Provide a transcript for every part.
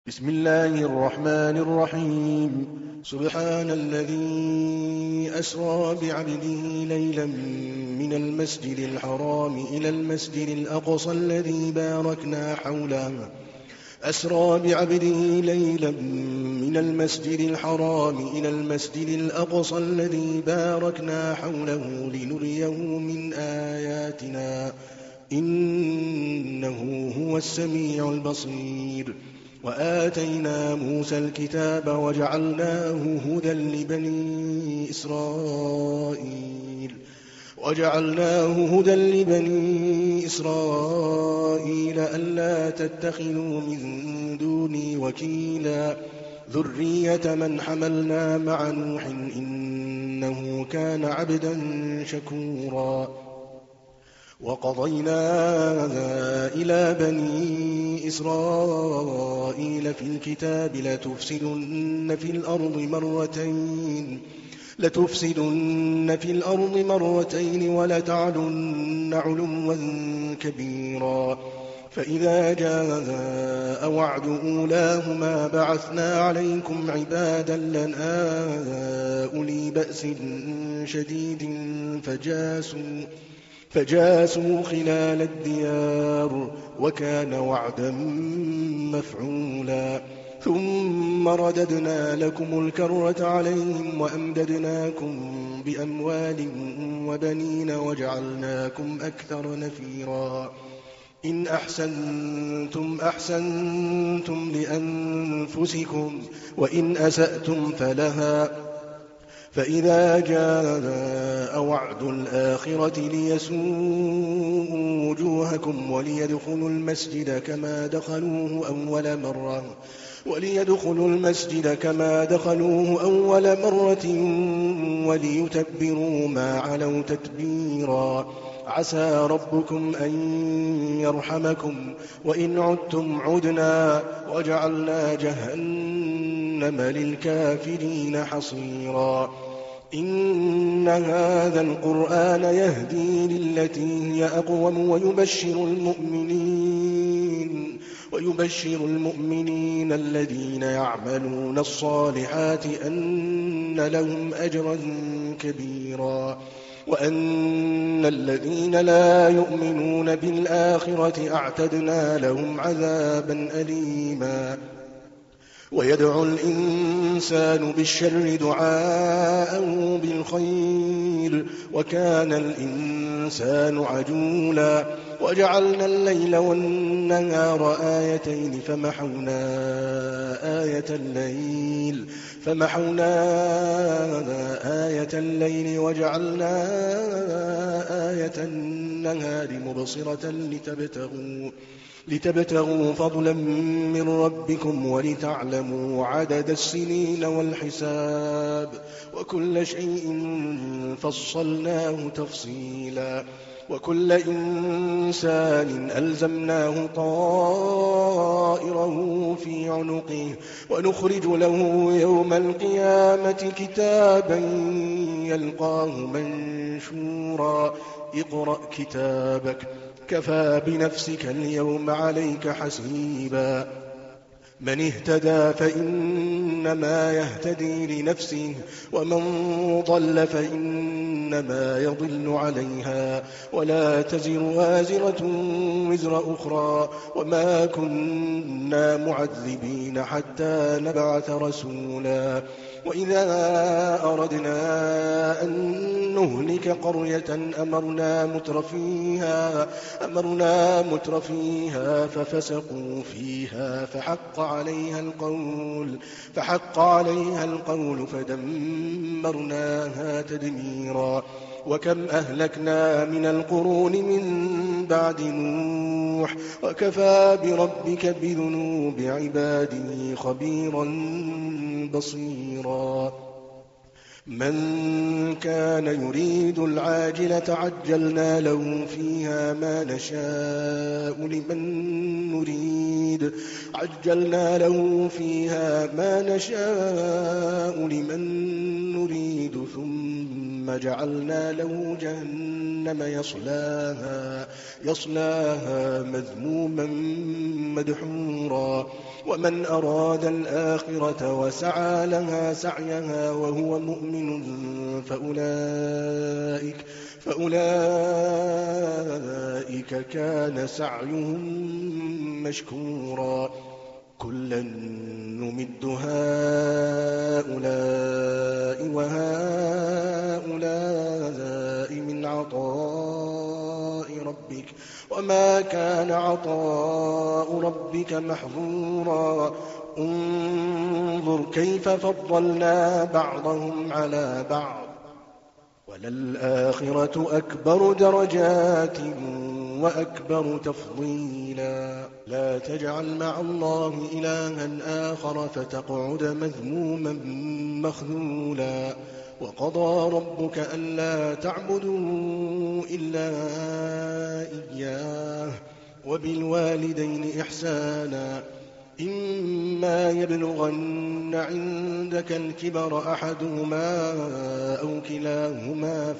بسم الله الرحمن الرحيم. سبحان الذي أسرى بعبده ليلا من المسجد الحرام إلى المسجد الأقصى الذي باركنا حوله أسرى بعبده ليلا من المسجد الحرام إلى المسجد الأقصى الذي باركنا حوله لنريه من آياتنا إنه هو السميع البصير. وآتينا موسى الكتاب وجعلناه هدى لبني إسرائيل ألا تتخذوا من دوني وكيلا ذرية من حملنا مع نوح إنه كان عبدا شكورا. وقضينا إلى بني إسرائيل في الكتاب لتفسدن في الأرض مرتين ولتعلن علوا كبيرا. فإذا جاء وعد أولاهما بعثنا عليكم عبادا لنا أولي بأس شديد فجاسوا خلال الديار وكان وعدا مفعولا. ثم رددنا لكم الكرة عليهم وأمددناكم بأموال وبنين وجعلناكم أكثر نفيرا. إن أحسنتم لأنفسكم وإن أسأتم فلها. فإذا جاء وعد الآخرة ليسوءوا وجوهكم وليدخلوا المسجد كما دخلوه أول مرة وليتبروا ما علوا تتبيرا. عسى ربكم أن يرحمكم وإن عدتم عدنا وجعلنا جهنم للكافرين حصيرا. إن هذا القرآن يهدي للتي هي أقوم ويبشر المؤمنين الذين يعملون الصالحات أن لهم أجرا كبيرا وأن الذين لا يؤمنون بالآخرة أعتدنا لهم عذابا أليما. ويدعو الإنسان بالشر دعاءه بالخير وكان الإنسان عجولا. وجعلنا الليل والنهار آيتين فمحونا آية الليل وجعلنا آية النهار مبصرة لتبتغوا فضلا من ربكم ولتعلموا عدد السنين والحساب وكل شيء فصلناه تفصيلا. وكل إنسان ألزمناه طائره في عنقه ونخرج له يوم القيامة كتابا يلقاه منشورا. اقرأ كتابك كفى بنفسك اليوم عليك حسيبا. من اهتدى فإنما يهتدي لنفسه ومن ضل فإنما يضل عليها ولا تزر وازرة وزر أخرى وما كنا معذبين حتى نبعث رسولا. وإذا أردنا أن نهلك قرية أمرنا مترفيها ففسقوا فيها فحق عليها القول فدمرناها تدميرا. وكم أهلكنا من القرون من بعد نوح وكفى بربك بذنوب عباده خبيرا بصيرا. من كان يريد العاجلة عجلنا له فيها ما نشاء لمن نريد ثم جعلنا له جهنم يصلاها مذموما مدحورا ومن أراد الآخرة وسعى لها سعيها وهو مؤمن فأولئك كان سعيهم مشكورا كلا نمد هؤلاء وهؤلاء من عطاء ربك وما كان عطاء ربك محظورا انظر كيف فضلنا بعضهم على بعض وللآخرة أكبر درجات وأكبر تفضيلا لا تجعل مع الله إلها آخر فتقعد مذموما مخذولا وقضى ربك ألا تعبدوا إلا إياه وبالوالدين إحسانا إما يبلغن عندك الكبر أحدهما أو كلاهما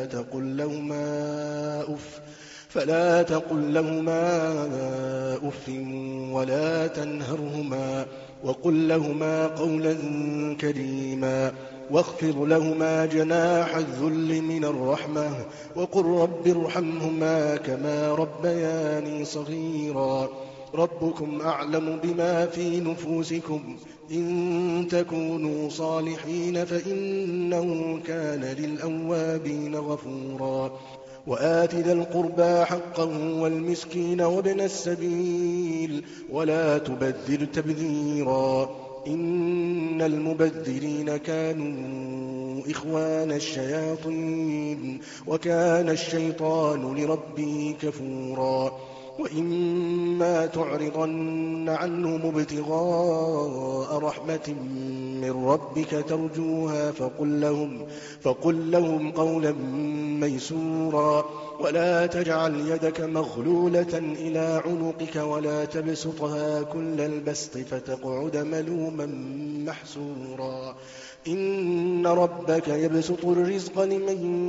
فلا تقل لهما أف ولا تنهرهما وقل لهما قولا كريما واخفض لهما جناح الذل من الرحمة وقل رب ارحمهما كما ربياني صغيرا ربكم أعلم بما في نفوسكم إن تكونوا صالحين فإنه كان للأوابين غفورا وآت ذا القربى حقه والمسكين وابن السبيل ولا تبذر تبذيرا إن المبذرين كانوا إخوان الشياطين وكان الشيطان لربه كفورا وإما تعرضن عنهم ابتغاء رحمة من ربك ترجوها فقل لهم قولا ميسورا ولا تجعل يدك مغلولة إلى عنقك ولا تبسطها كل البسط فتقعد ملوما محسورا إن ربك يبسط الرزق لمن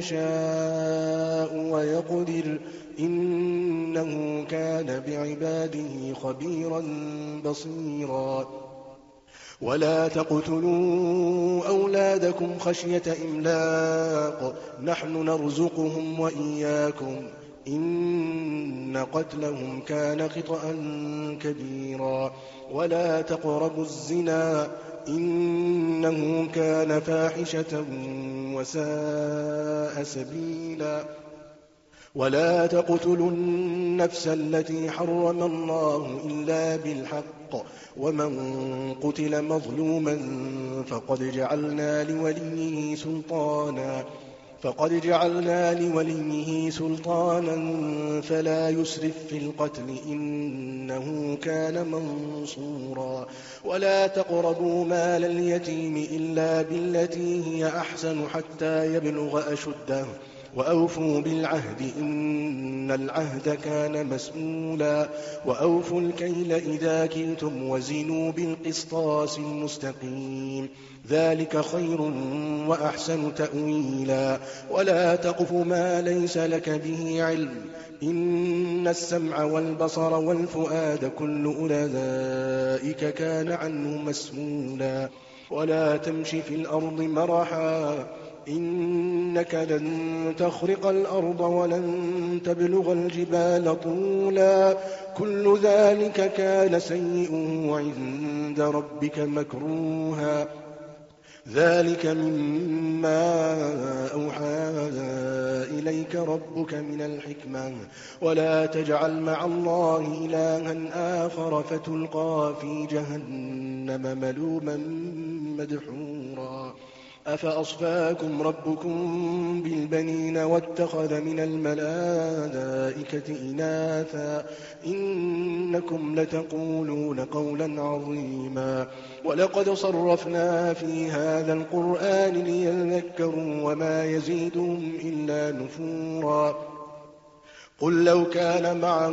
يشاء ويقدر إنه كان بعباده خبيرا بصيرا ولا تقتلوا أولادكم خشية إملاق نحن نرزقهم وإياكم إن قتلهم كان خطأ كبيرا ولا تقربوا الزنا إنه كان فاحشة وساء سبيلا ولا تقتلوا النفس التي حرم الله إلا بالحق ومن قتل مظلوما فقد جعلنا لوليه سلطانا فلا يسرف في القتل إنه كان منصورا ولا تقربوا مال اليتيم إلا بالتي هي أحسن حتى يبلغ أشده وأوفوا بالعهد إن العهد كان مسؤولا وأوفوا الكيل إذا كلتم وزنوا بالقسطاس المستقيم ذلك خير وأحسن تأويلا ولا تقف ما ليس لك به علم إن السمع والبصر والفؤاد كل أولئك كان عنه مسؤولا ولا تمش في الأرض مرحا إنك لن تخرق الأرض ولن تبلغ الجبال طولا كل ذلك كان سيئه عند ربك مكروها ذلك مما أوحى إليك ربك من الحكمة ولا تجعل مع الله إلها آخر فتلقى في جهنم ملوما مدحورا أفأصفاكم ربكم بالبنين واتخذ من الملائكة إناثا إنكم لتقولون قولا عظيما ولقد صرفنا في هذا القرآن ليذكروا وما يزيدهم إلا نفورا قل لو كان معه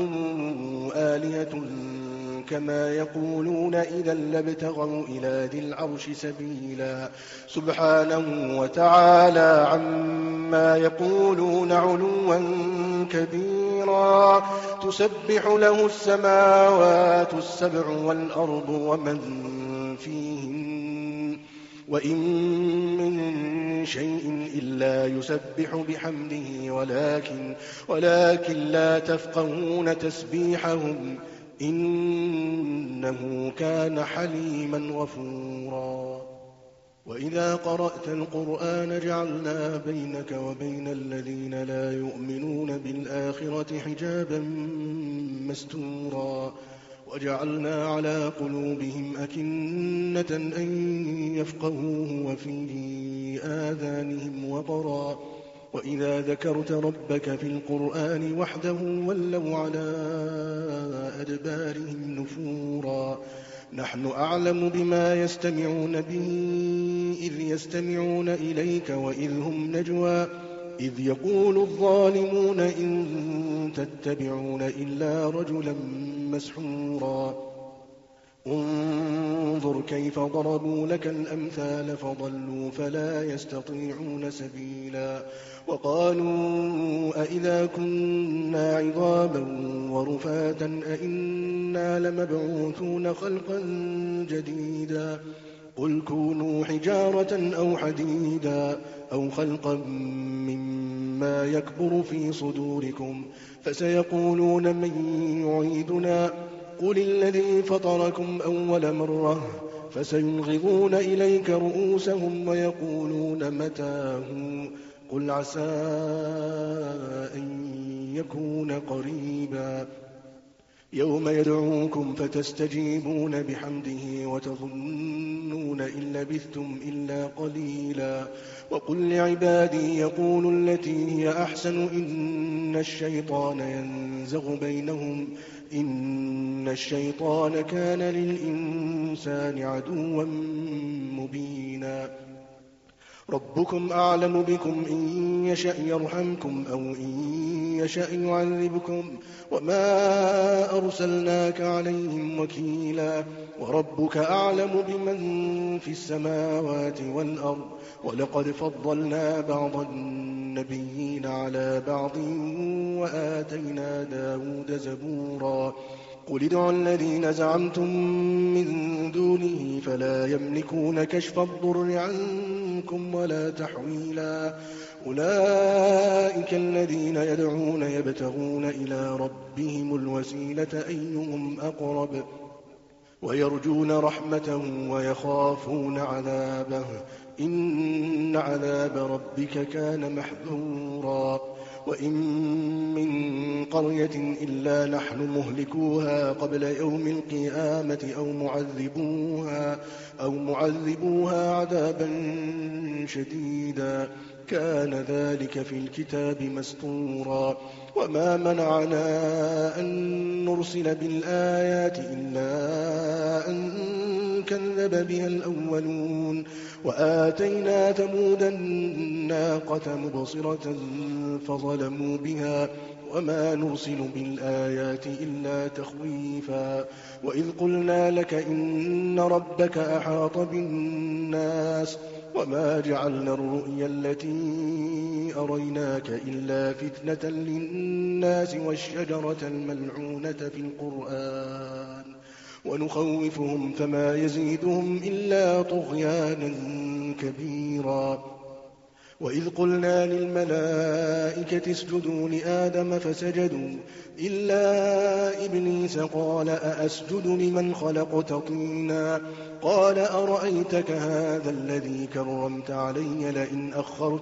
آلهة كما يقولون إذا لابتغوا إلى ذي العرش سبيلا سبحانه وتعالى عما يقولون علوا كبيرا تسبح له السماوات السبع والأرض ومن فيهن وإن من شيء إلا يسبح بحمده ولكن لا تفقهون تسبيحهم إنه كان حليما غفورا وإذا قرأت القرآن جعلنا بينك وبين الذين لا يؤمنون بالآخرة حجابا مستورا وجعلنا على قلوبهم أكنة أن يفقهوه وفي آذانهم وقرا وإذا ذكرت ربك في القرآن وحده ولوا على أدبارهم نفورا نحن أعلم بما يستمعون به إذ يستمعون إليك وإذ هم نجوى إذ يقول الظالمون إن تتبعون إلا رجلا مسحورا انظر كيف ضربوا لك الأمثال فضلوا فلا يستطيعون سبيلا وقالوا أئذا كنا عظاما ورفاتا أئنا لمبعوثون خلقا جديدا قل كونوا حجارة أو حديدا أو خلقا مما يكبر في صدوركم فسيقولون من يعيدنا قل الذي فطركم أول مرة فسينغضون إليك رؤوسهم ويقولون متاه قل عسى أن يكون قريبا يوم يدعوكم فتستجيبون بحمده وتظنون إن لبثتم إلا قليلا وقل لعبادي يقولوا التي هي أحسن إن الشيطان ينزغ بينهم إن الشيطان كان للإنسان عدوا مبينا ربكم أعلم بكم إن يشأ يرحمكم أو إن يشأ يعذبكم وما أرسلناك عليهم وكيلا وربك أعلم بمن في السماوات والأرض ولقد فضلنا بعض النبيين على بعض وآتينا داود زبورا قل ادعوا الذين زعمتم من دونه فلا يملكون كشف الضر عنكم ولا تحويلا أولئك الذين يدعون يبتغون إلى ربهم الوسيلة أيهم أقرب ويرجون رحمته ويخافون عذابه إن عذاب ربك كان محذورا وإن من قرية إلا نحن مهلكوها قبل يوم القيامة أو معذبوها عذابا شديدا كان ذلك في الكتاب مسطورا وما منعنا أن نرسل بالآيات إلا أن كذب بها الأولون وآتينا ثمود الناقة مبصرة فظلموا بها وما نرسل بالآيات إلا تخويفا وإذ قلنا لك إن ربك أحاط بالناس وما جعلنا الرؤيا التي أريناك إلا فتنة للناس والشجرة الملعونة في القرآن ونخوفهم فما يزيدهم إلا طغيانا كبيرا وإذ قلنا للملائكة اسجدوا لآدم فسجدوا إلا إبليس قال أأسجد لمن خلقت طينا قال أرأيتك هذا الذي كرمت علي لئن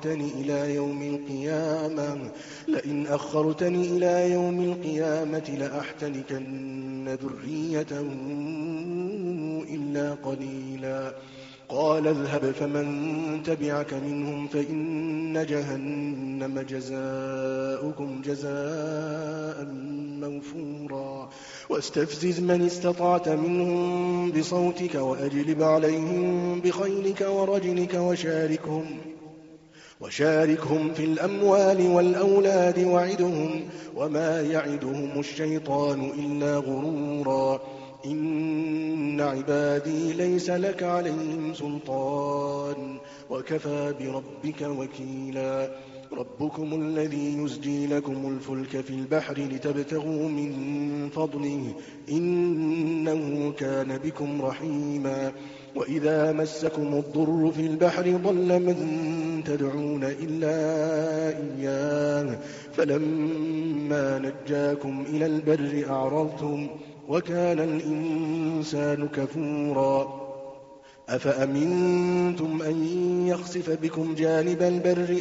أخرتني إلى يوم القيامة لأحتنكن ذريته إلا قليلا قال اذهب فمن تبعك منهم فإن جهنم جزاؤكم جزاء موفورا واستفزز من استطعت منهم بصوتك وأجلب عليهم بخيلك ورجلك وشاركهم في الأموال والأولاد وعدهم وما يعدهم الشيطان إلا غرورا إن عبادي ليس لك عليهم سلطان وكفى بربك وكيلا ربكم الذي يزجي لكم الفلك في البحر لتبتغوا من فضله إنه كان بكم رحيما وإذا مسكم الضر في البحر ضل من تدعون إلا إياه فلما نجاكم إلى البر أعرضتم وكان الإنسان كفورا أفأمنتم أن يخسف بكم جانب البر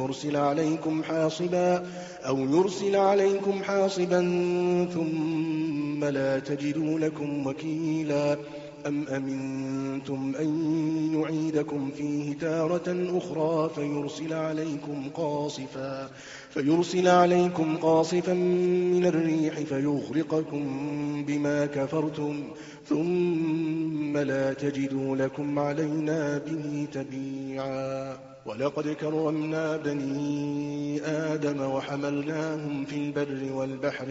أو يرسل عليكم حاصبا ثم لا تجدوا لكم وكيلا أم أمنتم أن يعيدكم فيه تارة أخرى فيرسل عليكم قاصفا من الريح فيغرقكم بما كفرتم ثم لا تجدوا لكم علينا به تبيعا ولقد كرمنا بني آدم وحملناهم في البر والبحر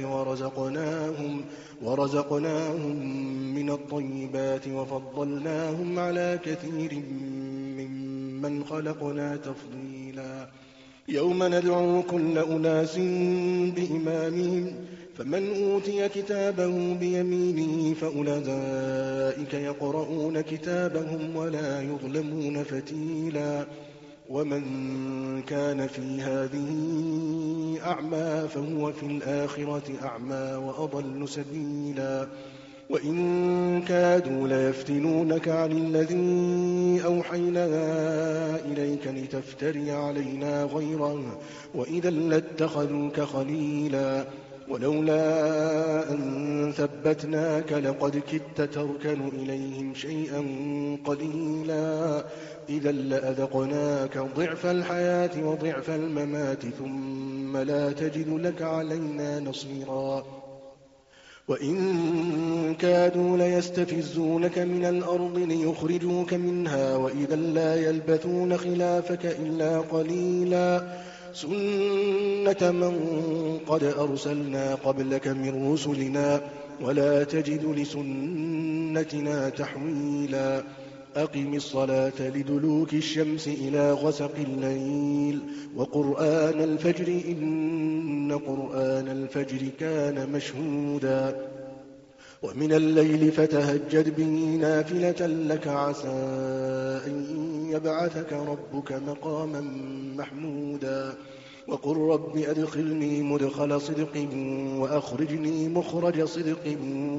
ورزقناهم من الطيبات وفضلناهم على كثير ممن خلقنا تفضيلا يوم ندعو كل أناس بإمامهم فمن أوتي كتابه بيمينه فأولئك يقرؤون كتابهم ولا يظلمون فتيلا ومن كان في هذه أعمى فهو في الآخرة أعمى وأضل سبيلا وإن كادوا ليفتنونك عن الذي أوحينا إليك لتفتري علينا غيره وإذا لاتخذوك خليلا ولولا أن ثبتناك لقد كدت تركن إليهم شيئا قليلا إذا لأذقناك ضعف الحياة وضعف الممات ثم لا تجد لك علينا نصيرا وإن كادوا ليستفزونك من الأرض ليخرجوك منها وإذا لا يلبثون خلافك إلا قليلا سنة من قد أرسلنا قبلك من رسلنا ولا تجد لسنتنا تحويلا أقم الصلاة لدلوك الشمس إلى غسق الليل وقرآن الفجر إن قرآن الفجر كان مشهودا ومن الليل فتهجد به نافلة لك عسى أن يبعثك ربك مقاما محمودا وقل رب أدخلني مدخل صدق وأخرجني مخرج صدق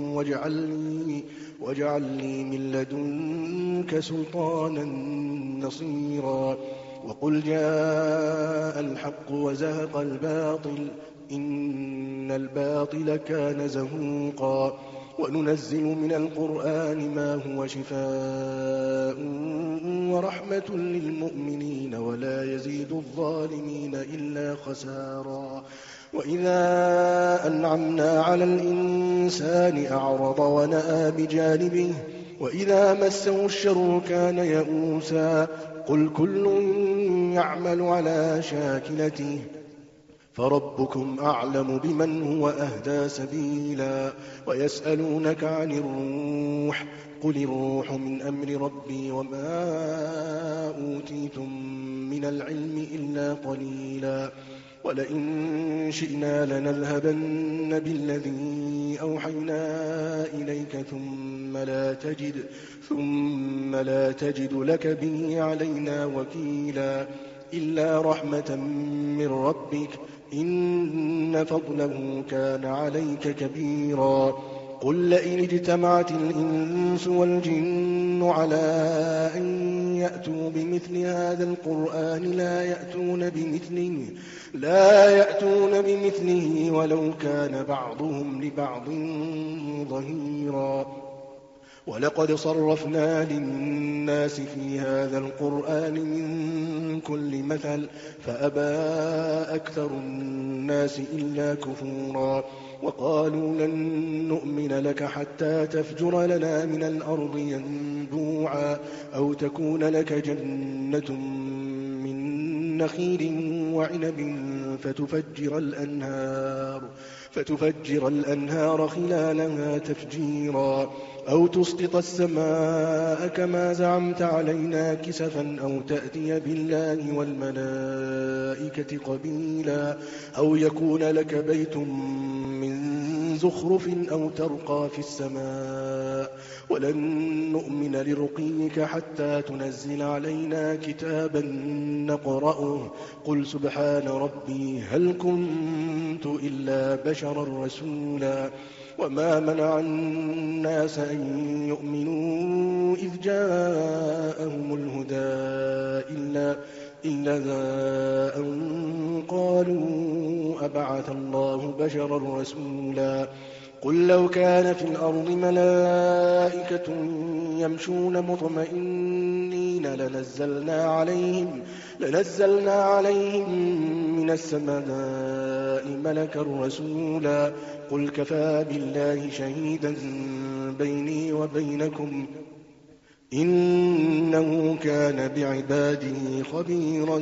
واجعل لي من لدنك سلطانا نصيرا وقل جاء الحق وزهق الباطل إن الباطل كان زهوقا وننزل من القرآن ما هو شفاء ورحمة للمؤمنين ولا يزيد الظالمين إلا خسارا وإذا أنعمنا على الإنسان أعرض ونأى بجانبه وإذا مسه الشر كان يئوسا قل كل يعمل على شاكلته فربكم أعلم بمن هو أهدى سبيلا ويسألونك عن الروح قل الروح من أمر ربي وما أوتيتم من العلم إلا قليلا ولئن شئنا لنذهبن بالذي أوحينا إليك ثم لا تجد لك به علينا وكيلا إلا رحمة من ربك إن فضله كان عليك كبيرا قل لئن اجتمعت الإنس والجن على أن يأتوا بمثل هذا القرآن لا يأتون بمثله ولو كان بعضهم لبعض ظهيرا ولقد صرفنا للناس في هذا القرآن من كل مثل فأبى أكثر الناس إلا كفورا وقالوا لن نؤمن لك حتى تفجر لنا من الأرض ينبوعا أو تكون لك جنة من نخيل وعنب فتفجر الأنهار خلالها تفجيرا أو تسقط السماء كما زعمت علينا كسفا أو تأتي بالله والملائكة قبيلا أو يكون لك بيت من زخرف أو ترقى في السماء ولن نؤمن لرقيك حتى تنزل علينا كتابا نقرأه قل سبحان ربي هل كنت إلا بشرا رسولا وما منع الناس أن يؤمنوا إذ جاءهم الهدى إلا أن قالوا أبعث الله بشرا رسولا قل لو كان في الأرض ملائكة يمشون مطمئنين لنزلنا عليهم من السماء ملكا رسولا قل كفى بالله شهيدا بيني وبينكم إنه كان بعباده خبيرا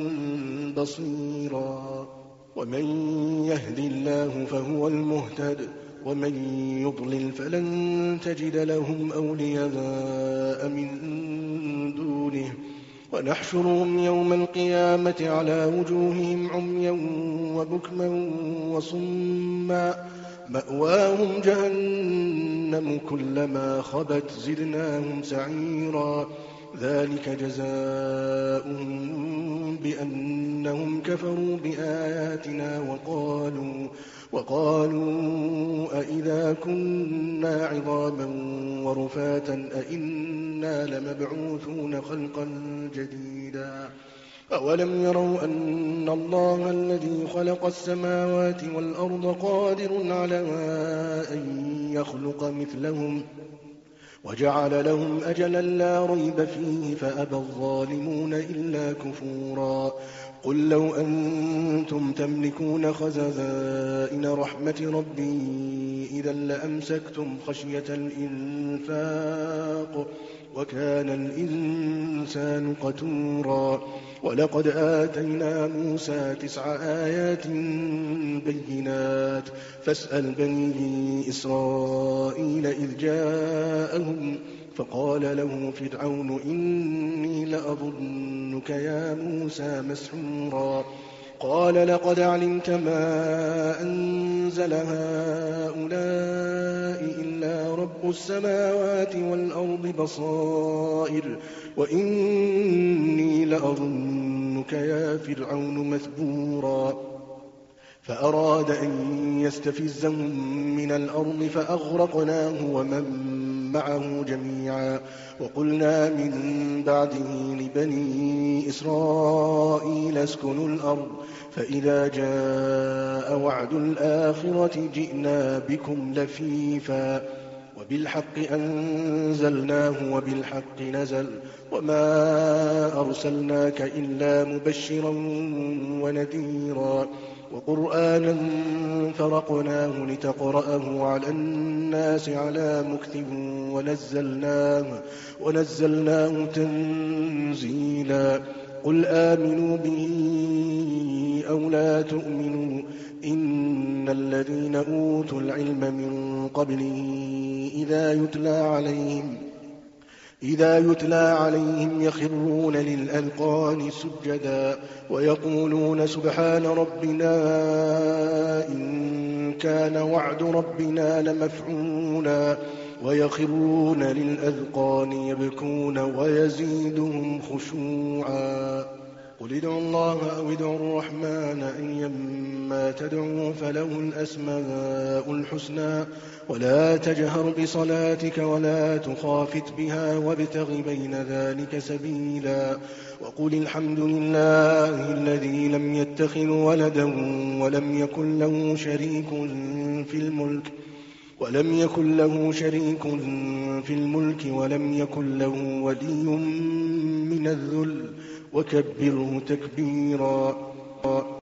بصيرا ومن يهد الله فهو المهتد ومن يضلل فلن تجد لهم أولياء من دونه ونحشرهم يوم القيامة على وجوههم عميا وبكما وصما مأواهم جهنم كلما خبت زدناهم سعيرا ذلك جزاؤهم بأنهم كفروا بآياتنا وقالوا أئذا كنا عظاما ورفاتا أئنا لمبعوثون خلقا جديدا أولم يروا أن الله الذي خلق السماوات والأرض قادر على أن يخلق مثلهم وجعل لهم أجلا لا ريب فيه فأبى الظالمون إلا كفورا قل لو أنتم تملكون خزائن رحمة ربي إذا لأمسكتم خشية الإنفاق وكان الإنسان قتورا ولقد آتينا موسى 9 آيات بينات فاسأل بني إسرائيل إذ جاءهم فقال له فرعون إني لأظنك يا موسى مسحورا قال لقد علمت ما أنزل هؤلاء إلا رب السماوات والأرض بصائر وإني لأظنك يا فرعون مثبورا فأراد أن يستفزهم من الأرض فأغرقناه ومن معه جميعا وقلنا من بعده لبني إسرائيل اسكنوا الأرض فإذا جاء وعد الآخرة جئنا بكم لفيفا وبالحق أنزلناه وبالحق نزل وما أرسلناك إلا مبشرا ونذيرا وقرآنا فرقناه لتقرأه على الناس على مكث ونزلناه تنزيلا قل آمنوا به أو لا تؤمنوا إن الذين أوتوا العلم من قبله إذا يتلى عليهم يخرون للأذقان سجدا ويقولون سبحان ربنا إن كان وعد ربنا لمفعولا ويخرون للأذقان يبكون ويزيدهم خشوعا قل ادعوا الله أو ادعوا الرحمن أيما تدعوا فله الأسماء الحسنى ولا تجهر بصلاتك ولا تخافت بها وابتغ بين ذلك سبيلا وقل الحمد لله الذي لم يتخذ ولدا ولم يكن له شريك في الملك ولم يكن له شريك في الملك ولم يكن له ولي من الذل وكبره تكبيرا.